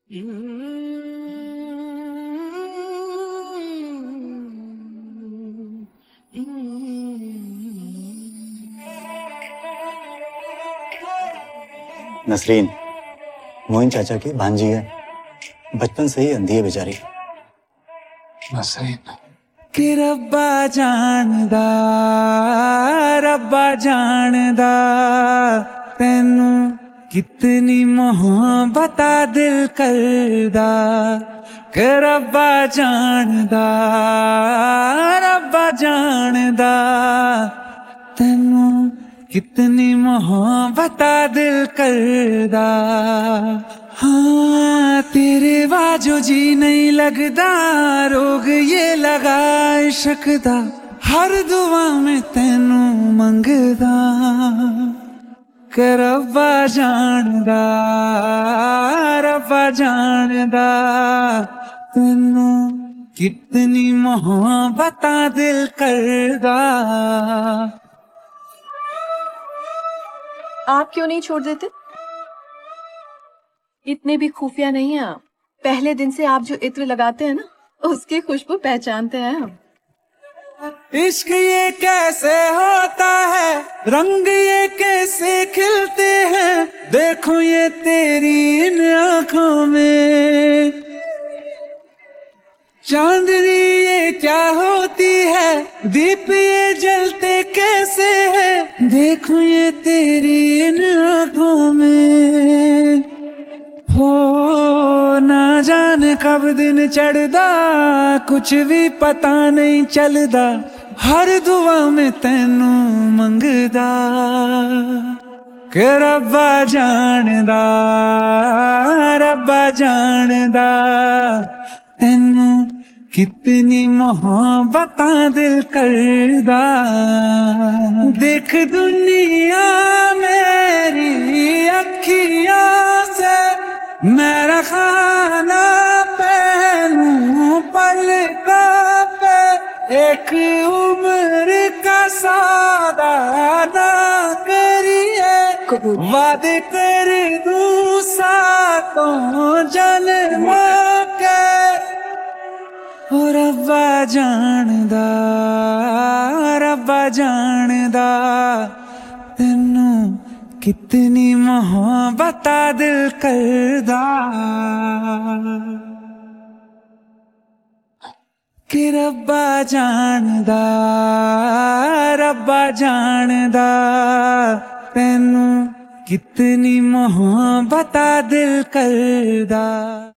नसरीन मोइन चाचा की भांजी है, बचपन से ही अंधी है बेचारी। नसरीन कि रब्बा जानदा तेनू कितनी मोहब्बत दिल करदा। कि रब्बा जानदा तेनू कितनी मोहब्बत दिल करदा। हाँ तेरे बाजो जी नहीं लगदा, रोग ये लगा इश्क दा, हर दुआ में तेनू मंगदा। कि रब्बा जानदा तेनू कितनी मोहब्बत दिल करदा। आप क्यों नहीं छोड़ देते? इतने भी खुफिया नहीं है आप। पहले दिन से आप जो इत्र लगाते हैं ना, उसकी खुशबू पहचानते हैं हम। इश्क ये कैसे होता है, रंग ये कैसे खिलते हैं, देखो ये तेरी इन आंखों में। चांदनी ये क्या होती है, दीप ये जलते कैसे हैं, देखो ये तेरी इन आंखों में। हो ना जाने कब दिन चढ़दा, कुछ भी पता नहीं चलदा, हर दुआ में तेनू मंगदा। कि रब्बा जानदा तेनू कितनी मोहब्बत दिल करदा। देख दुनिया मेरी अखियां से, मेरा खाना पहनूं पलका पे, एक उम्र का सौदा ना करिए, वादे कर दूं सातों जन्मों के। ओ रब्बा जानदा तेनू कितनी मोहब्बत दिल करदा। कि रब्बा जानदा तेनू कितनी मोहब्बत दिल करदा।